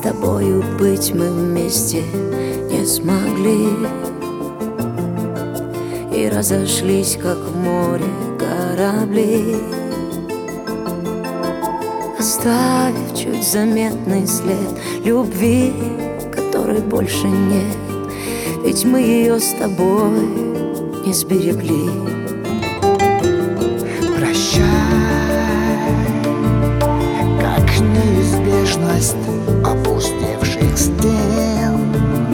тобою быть мы вместе не смогли, и разошлись, как в море корабли, оставив чуть заметный след любви, которой больше нет. Ведь мы ее с тобой не сберегли. Прощай, как неизбежность опустевших стен.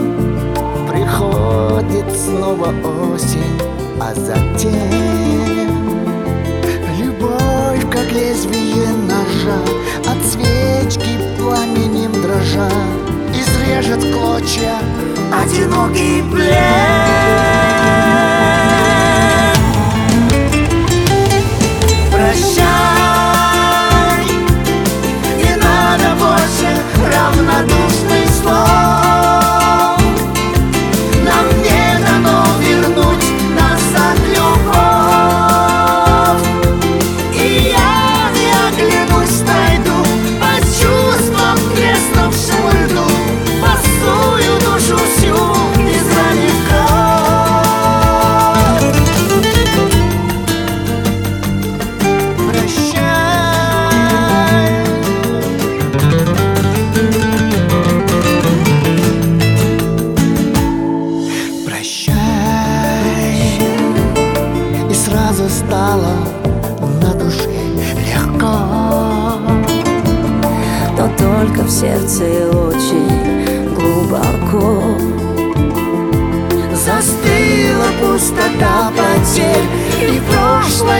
Приходит снова осень, а затем любовь, как лезвие ножа, от свечки пламенем дрожа изрежет в клочья одинокий плен. Прощай, не надо больше равнодушных слов. Нам не дано вернуть назад любовь. И я не оглянусь, найду по чувствам треснувшему льду босую душу всю, изранив кровь. Прощай, прощай. И сразу стало на душе легко. Но только в сердце очень глубоко Застыла пустота потерь, и прошлое